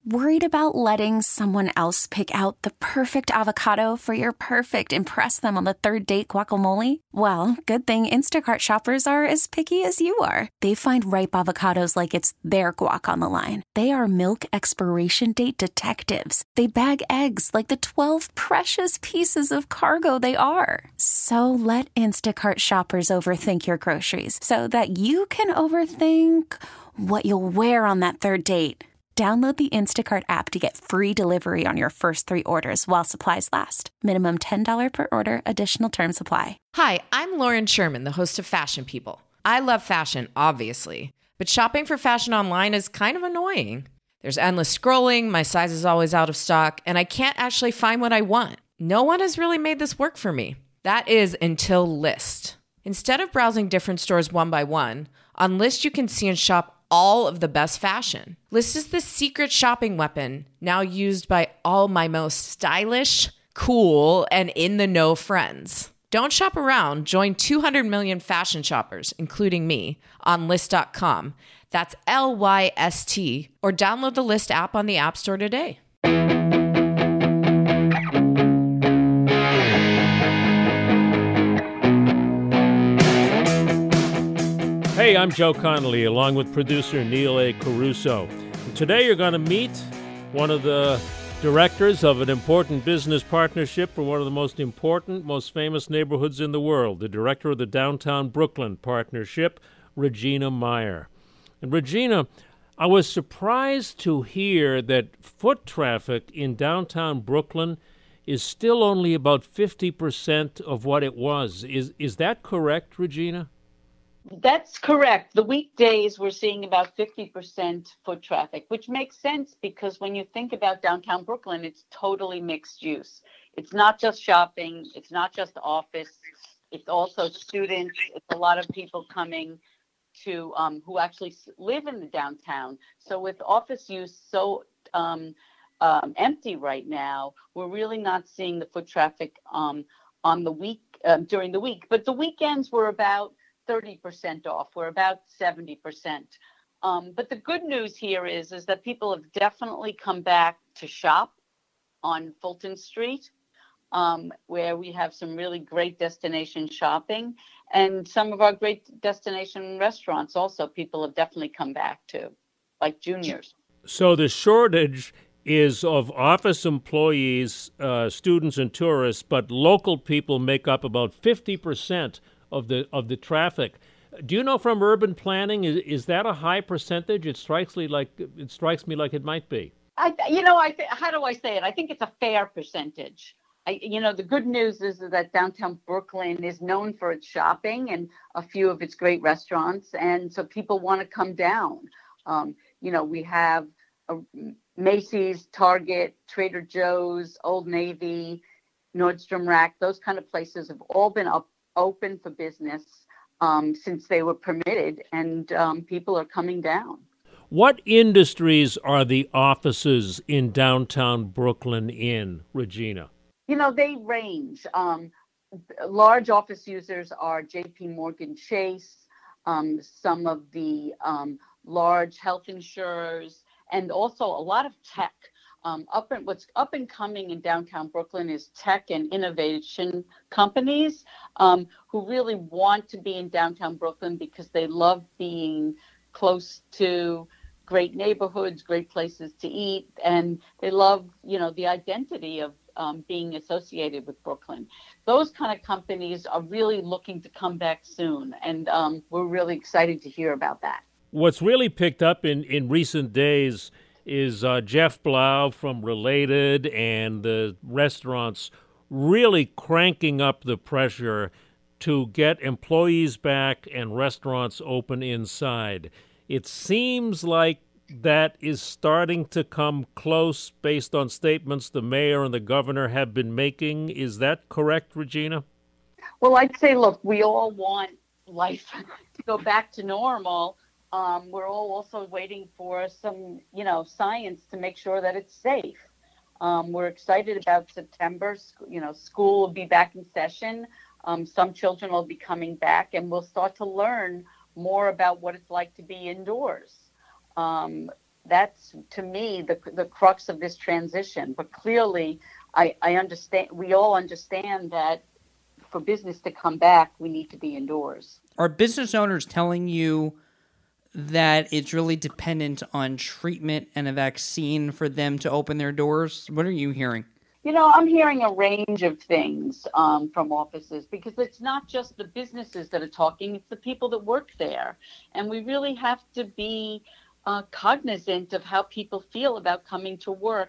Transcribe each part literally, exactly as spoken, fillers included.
Worried about letting someone else pick out the perfect avocado for your perfect impress them on the third date guacamole? Well, good thing Instacart shoppers are as picky as you are. They find ripe avocados like it's their guac on the line. They are milk expiration date detectives. They bag eggs like the twelve precious pieces of cargo they are. So let Instacart shoppers overthink your groceries so that you can overthink what you'll wear on that third date. Download the Instacart app to get free delivery on your first three orders while supplies last. Minimum ten dollars per order. Additional terms apply. Hi, I'm Lauren Sherman, the host of Fashion People. I love fashion, obviously, but shopping for fashion online is kind of annoying. There's endless scrolling, my size is always out of stock, and I can't actually find what I want. No one has really made this work for me. That is until Lyst. Instead of browsing different stores one by one, on Lyst you can see and shop all of the best fashion. Lyst is the secret shopping weapon now used by all my most stylish, cool, and in-the-know friends. Don't shop around. Join two hundred million fashion shoppers, including me, on Lyst dot com. That's L Y S T. Or download the Lyst app on the App Store today. Hey, I'm Joe Connolly, along with producer Neil A. Caruso. And today you're going to meet one of the directors of an important business partnership for one of the most important, most famous neighborhoods in the world, the director of the Downtown Brooklyn Partnership, Regina Meyer. And Regina, I was surprised to hear that foot traffic in downtown Brooklyn is still only about fifty percent of what it was. Is is that correct, Regina? That's correct. The weekdays we're seeing about fifty percent foot traffic, which makes sense because when you think about downtown Brooklyn, it's totally mixed use. It's not just shopping. It's not just office. It's also students. It's a lot of people coming to um, who actually live in the downtown. So with office use so um, um, empty right now, we're really not seeing the foot traffic um, on the week uh, during the week. But the weekends were about thirty percent off. We're about seventy percent. Um, but the good news here is, is that people have definitely come back to shop on Fulton Street, um, where we have some really great destination shopping and some of our great destination restaurants also people have definitely come back to, like Junior's. So the shortage is of office employees, uh, students and tourists, but local people make up about fifty percent of the of the traffic. Do you know from urban planning, is, is that a high percentage? It strikes me like it strikes me like it might be. I, you know, I th- how do I say it? I think it's a fair percentage. I, you know, the good news is that downtown Brooklyn is known for its shopping and a few of its great restaurants, and so people want to come down. Um, you know, we have a Macy's, Target, Trader Joe's, Old Navy, Nordstrom Rack. Those kind of places have all been up. open for business um, since they were permitted, and um, people are coming down. What industries are the offices in downtown Brooklyn in, Regina? You know, they range. Um, large office users are J P Morgan Chase, um, some of the um, large health insurers, and also a lot of tech. Um, up and what's up and coming in downtown Brooklyn is tech and innovation companies um, who really want to be in downtown Brooklyn because they love being close to great neighborhoods, great places to eat, and they love, you know, the identity of um, being associated with Brooklyn. Those kind of companies are really looking to come back soon, and um, we're really excited to hear about that. What's really picked up in, in recent days is uh, Jeff Blau from Related and the restaurants really cranking up the pressure to get employees back and restaurants open inside. It seems like that is starting to come close based on statements the mayor and the governor have been making. Is that correct, Regina? Well, I'd say, look, we all want life to go back to normal. Um, we're all also waiting for some, you know, science to make sure that it's safe. Um, we're excited about September. You know, school will be back in session. Um, some children will be coming back, and we'll start to learn more about what it's like to be indoors. Um, that's to me the the crux of this transition. But clearly, I, I understand. We all understand that for business to come back, we need to be indoors. Are business owners telling you that it's really dependent on treatment and a vaccine for them to open their doors? What are you hearing? You know, I'm hearing a range of things um, from offices, because it's not just the businesses that are talking, it's the people that work there. And we really have to be uh, cognizant of how people feel about coming to work,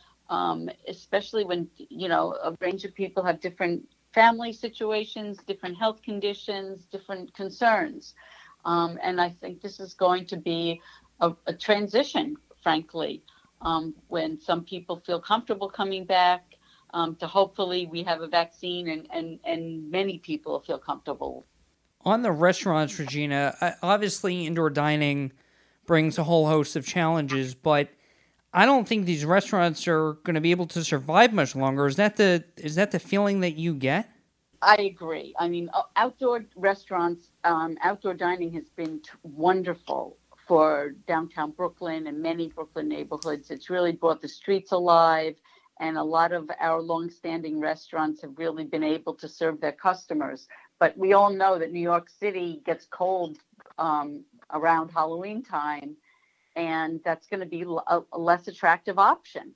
um, especially when, you know, a range of people have different family situations, different health conditions, different concerns. Um, and I think this is going to be a, a transition, frankly. Um, when some people feel comfortable coming back, um, to hopefully we have a vaccine and, and, and many people feel comfortable. On the restaurants, Regina, uh, obviously indoor dining brings a whole host of challenges, but I don't think these restaurants are going to be able to survive much longer. Is that the is that the feeling that you get? I agree. I mean, outdoor restaurants, um, outdoor dining has been t- wonderful for downtown Brooklyn and many Brooklyn neighborhoods. It's really brought the streets alive, and a lot of our longstanding restaurants have really been able to serve their customers. But we all know that New York City gets cold um, around Halloween time, and that's going to be a, a less attractive option.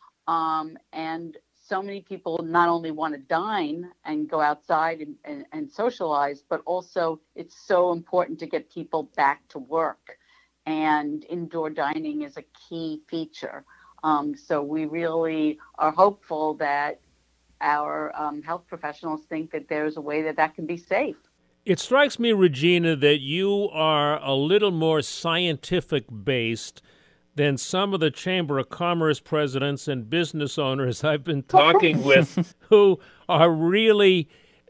Um, and so many people not only want to dine and go outside and, and, and socialize, but also it's so important to get people back to work. And indoor dining is a key feature. Um, so we really are hopeful that our um, health professionals think that there's a way that that can be safe. It strikes me, Regina, that you are a little more scientific-based than some of the Chamber of Commerce presidents and business owners I've been talking with, who are really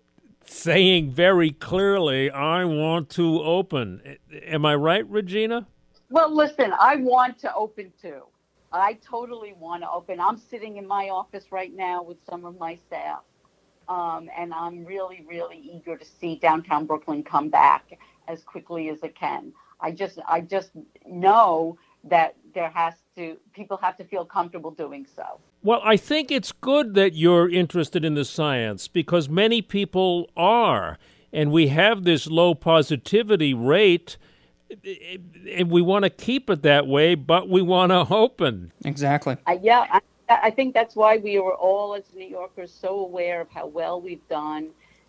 saying very clearly, I want to open. Am I right, Regina? Well, listen, I want to open too. I totally want to open. I'm sitting in my office right now with some of my staff, um, and I'm really, really eager to see downtown Brooklyn come back as quickly as it can. I just, I just know that there has to, people have to feel comfortable doing so. Well, I think it's good that you're interested in the science, because many people are, and we have this low positivity rate, and we want to keep it that way, but we want to open. Exactly. Uh, yeah, I, I think that's why we were all, as New Yorkers, so aware of how well we've done,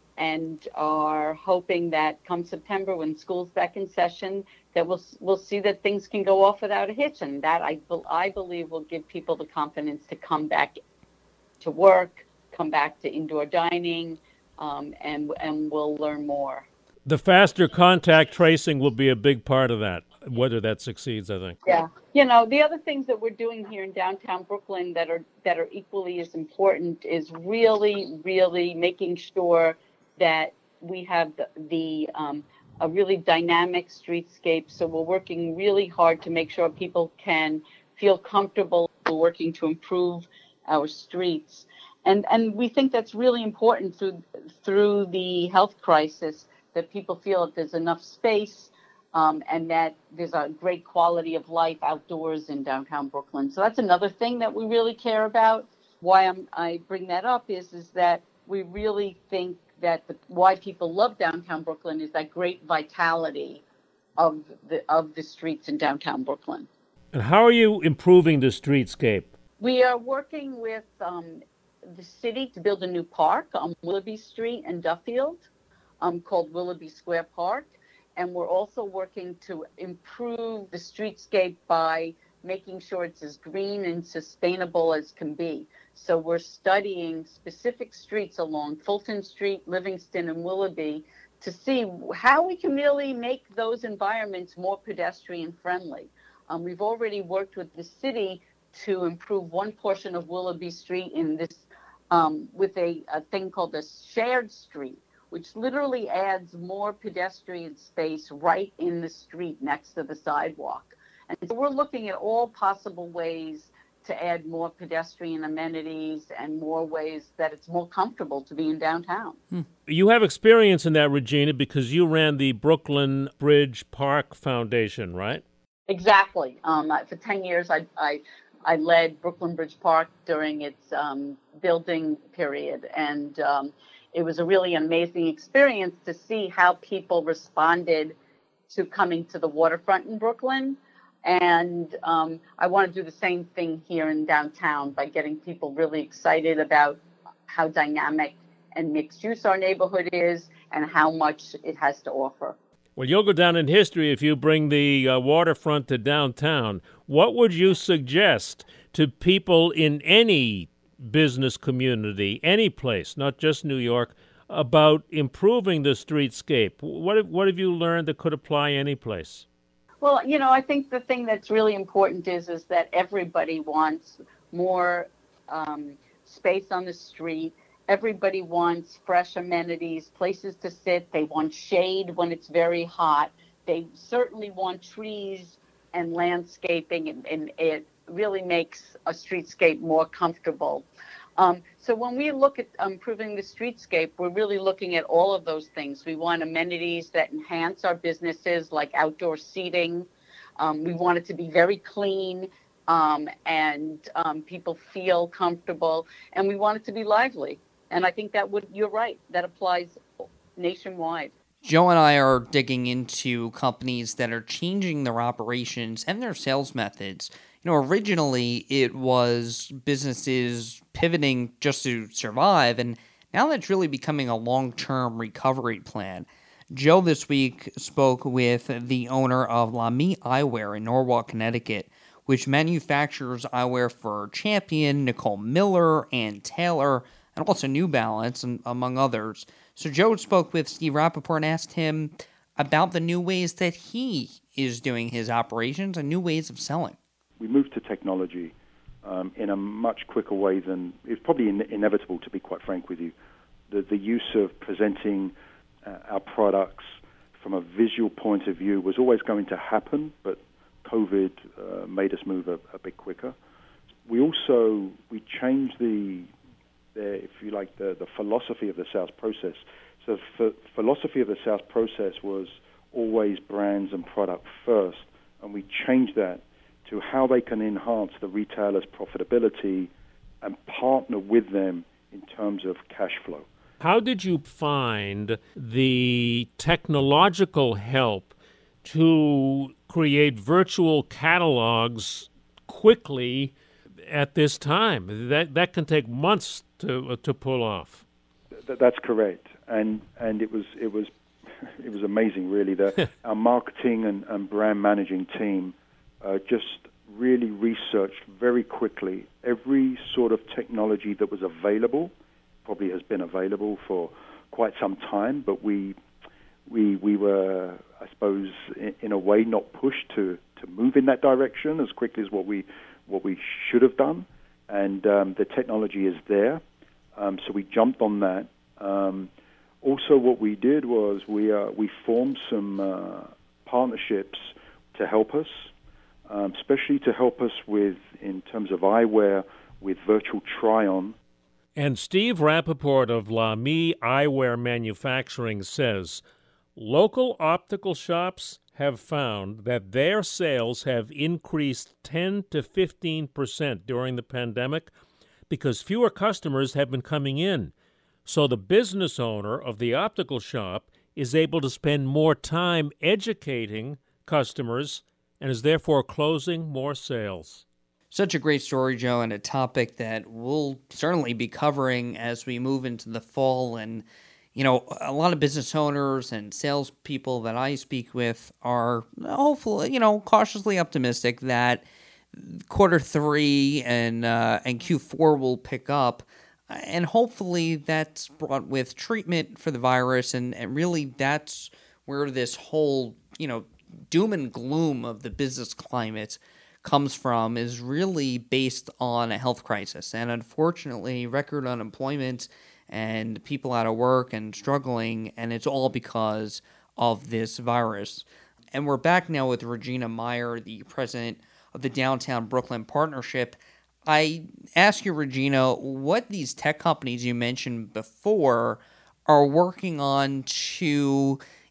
and are hoping that come September, when school's back in session, that we'll we'll see that things can go off without a hitch, and that I I believe will give people the confidence to come back to work, come back to indoor dining, um, and and we'll learn more. The faster contact tracing will be a big part of that, whether that succeeds, I think. Yeah. You know, the other things that we're doing here in downtown Brooklyn that are that are equally as important is really, really making sure that we have the, the um, a really dynamic streetscape. So we're working really hard to make sure people can feel comfortable working to improve our streets. And and we think that's really important through through the health crisis, that people feel that there's enough space um, and that there's a great quality of life outdoors in downtown Brooklyn. So that's another thing that we really care about. Why I'm, I bring that up is, is that we really think that the, why people love downtown Brooklyn is that great vitality of the of the streets in downtown Brooklyn. And how are you improving the streetscape? We are working with um, the city to build a new park on Willoughby Street and Duffield, um, called Willoughby Square Park. And we're also working to improve the streetscape by making sure it's as green and sustainable as can be. So we're studying specific streets along Fulton Street, Livingston, and Willoughby to see how we can really make those environments more pedestrian friendly. Um, we've already worked with the city to improve one portion of Willoughby Street in this um, with a, a thing called a shared street, which literally adds more pedestrian space right in the street next to the sidewalk. And so we're looking at all possible ways to add more pedestrian amenities and more ways that it's more comfortable to be in downtown. Hmm. You have experience in that, Regina, because you ran the Brooklyn Bridge Park Foundation, right? Exactly. Um, I- for ten years, I, I, I led Brooklyn Bridge Park during its um, building period. And um, it was a really amazing experience to see how people responded to coming to the waterfront in Brooklyn. And um, I want to do the same thing here in downtown by getting people really excited about how dynamic and mixed use our neighborhood is and how much it has to offer. Well, you'll go down in history if you bring the uh, waterfront to downtown. What would you suggest to people in any business community, any place, not just New York, about improving the streetscape? What have, what have you learned that could apply any place? Well, you know, I think the thing that's really important is is that everybody wants more um, space on the street. Everybody wants fresh amenities, places to sit. They want shade when it's very hot. They certainly want trees and landscaping, and, and it really makes a streetscape more comfortable. Um, so when we look at improving the streetscape, we're really looking at all of those things. We want amenities that enhance our businesses, like outdoor seating. Um, we want it to be very clean, um, and um, people feel comfortable, and we want it to be lively. And I think that would, you're right, that applies nationwide. Joe and I are digging into companies that are changing their operations and their sales methods. You know, originally it was businesses pivoting just to survive, and now that's really becoming a long-term recovery plan. Joe this week spoke with the owner of Lamy Eyewear in Norwalk, Connecticut, which manufactures eyewear for Champion, Nicole Miller, Ann Taylor, and also New Balance, and among others. So Joe spoke with Steve Rappaport and asked him about the new ways that he is doing his operations and new ways of selling. We moved to technology um, in a much quicker way than, it's probably in, inevitable, to be quite frank with you. The, the use of presenting uh, our products from a visual point of view was always going to happen, but COVID uh, made us move a, a bit quicker. We also, we changed the The, if you like, the, the philosophy of the sales process. So the philosophy of the sales process was always brands and product first, and we changed that to how they can enhance the retailer's profitability and partner with them in terms of cash flow. How did you find the technological help to create virtual catalogs quickly at this time? That that can take months to uh, to pull off. Th- that's correct, and and it was it was it was amazing, really. The our marketing and, and brand managing team uh, just really researched very quickly every sort of technology that was available. Probably has been available for quite some time, but we we we were, I suppose, in, in a way, not pushed to to move in that direction as quickly as what we. what we should have done, and um, the technology is there, um, so we jumped on that. Um, also, what we did was we uh, we formed some uh, partnerships to help us, um, especially to help us with, in terms of eyewear, with virtual try-on. And Steve Rappaport of Lamy Eyewear Manufacturing says, local optical shops have found that their sales have increased ten to fifteen percent during the pandemic because fewer customers have been coming in. So the business owner of the optical shop is able to spend more time educating customers and is therefore closing more sales. Such a great story, Joe, and a topic that we'll certainly be covering as we move into the fall. And you know, a lot of business owners and salespeople that I speak with are hopefully, you know, cautiously optimistic that quarter three and uh, and Q four will pick up, and hopefully that's brought with treatment for the virus, and, and really that's where this whole, you know, doom and gloom of the business climate comes from, is really based on a health crisis, and unfortunately, record unemployment and people out of work and struggling, and it's all because of this virus. And we're back now with Regina Meyer, the president of the Downtown Brooklyn Partnership. I ask you, Regina, what these tech companies you mentioned before are working on to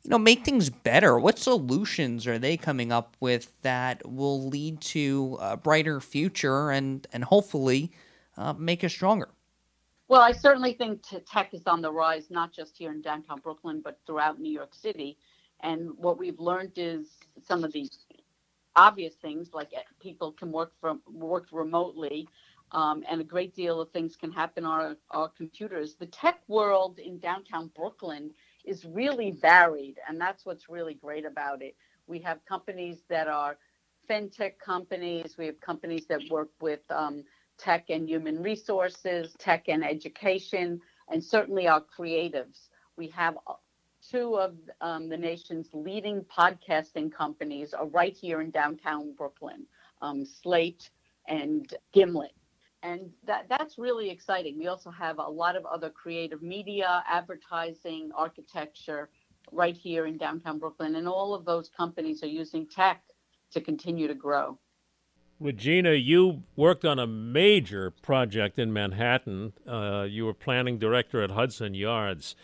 you know, make things better? What solutions are they coming up with that will lead to a brighter future and, and hopefully uh, make us stronger? Well, I certainly think t- tech is on the rise, not just here in downtown Brooklyn, but throughout New York City. And what we've learned is some of the obvious things, like people can work from work remotely, um, and a great deal of things can happen on our, our computers. The tech world in downtown Brooklyn is really varied, and that's what's really great about it. We have companies that are fintech companies. We have companies that work with um, tech and human resources, tech and education, and certainly our creatives. We have two of um, the nation's leading podcasting companies are right here in downtown Brooklyn, um, Slate and Gimlet. And that, that's really exciting. We also have a lot of other creative media, advertising, architecture right here in downtown Brooklyn. And all of those companies are using tech to continue to grow. Regina, you worked on a major project in Manhattan. Uh, you were planning director at Hudson Yards.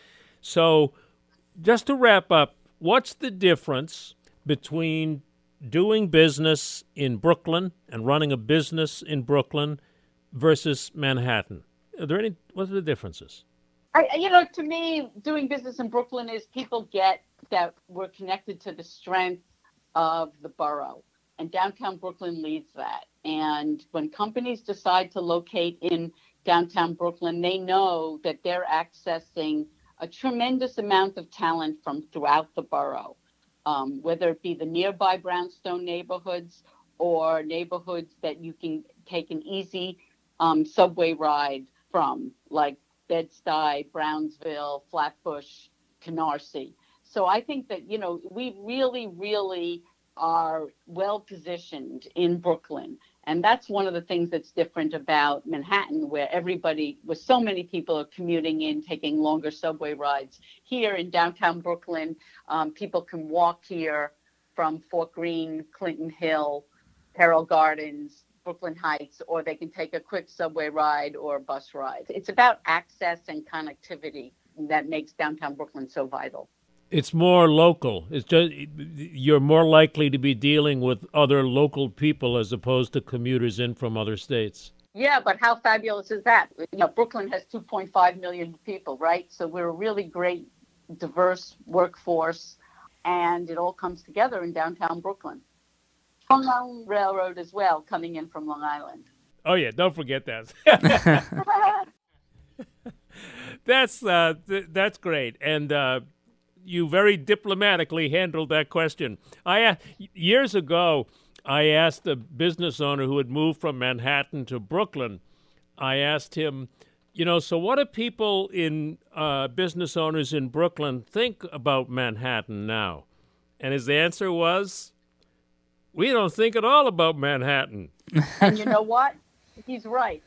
So just to wrap up, what's the difference between doing business in Brooklyn and running a business in Brooklyn versus Manhattan? Are there any, what are the differences? I, you know, to me, doing business in Brooklyn is people get that we're connected to the strength of the borough. And downtown Brooklyn leads that. And when companies decide to locate in downtown Brooklyn, they know that they're accessing a tremendous amount of talent from throughout the borough, um, whether it be the nearby brownstone neighborhoods or neighborhoods that you can take an easy um, subway ride from, like Bed-Stuy, Brownsville, Flatbush, Canarsie. So I think that, you know, we really, really are well positioned in Brooklyn. And that's one of the things that's different about Manhattan, where everybody, with so many people are commuting in, taking longer subway rides. Here in downtown Brooklyn, um, people can walk here from Fort Greene, Clinton Hill, Carroll Gardens, Brooklyn Heights, or they can take a quick subway ride or bus ride. It's about access and connectivity that makes downtown Brooklyn so vital. It's more local. It's just you're more likely to be dealing with other local people as opposed to commuters in from other states. Yeah, but how fabulous is that? You know, Brooklyn has two point five million people, right? So we're a really great, diverse workforce, and it all comes together in downtown Brooklyn. Long Island Railroad as well, coming in from Long Island. Oh yeah, don't forget that. that's uh, th- that's great, and. Uh, You very diplomatically handled that question. I uh, years ago, I asked a business owner who had moved from Manhattan to Brooklyn. I asked him, you know, so what do people in uh, business owners in Brooklyn think about Manhattan now? And his answer was, we don't think at all about Manhattan. And you know what? He's right.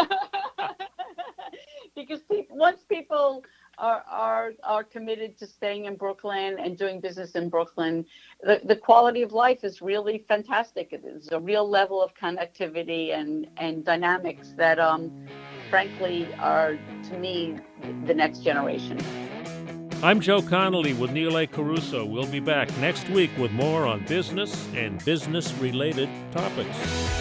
Because people, once people are, are are committed to staying in Brooklyn and doing business in Brooklyn, the, the quality of life is really fantastic. There's a real level of connectivity and, and dynamics that, um, frankly, are, to me, the next generation. I'm Joe Connolly with Neil A. Caruso. We'll be back next week with more on business and business-related topics.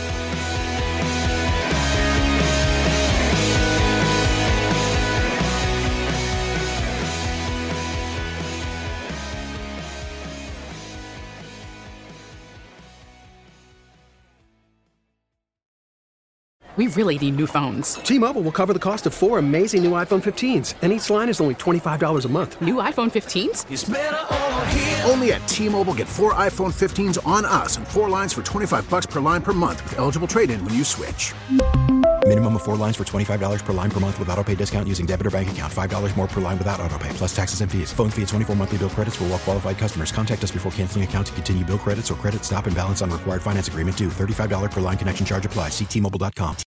We really need new phones. T-Mobile will cover the cost of four amazing new iPhone fifteens, and each line is only twenty-five dollars a month. New iPhone fifteens? It's better over here. Only at T-Mobile, get four iPhone fifteens on us and four lines for twenty-five dollars per line per month with eligible trade-in when you switch. Minimum of four lines for twenty-five dollars per line per month with autopay discount using debit or bank account. five dollars more per line without autopay, plus taxes and fees. Phone fee at twenty-four monthly bill credits for well-qualified customers. Contact us before canceling account to continue bill credits or credit stop and balance on required finance agreement due. thirty-five dollars per line connection charge applies. See T Mobile dot com.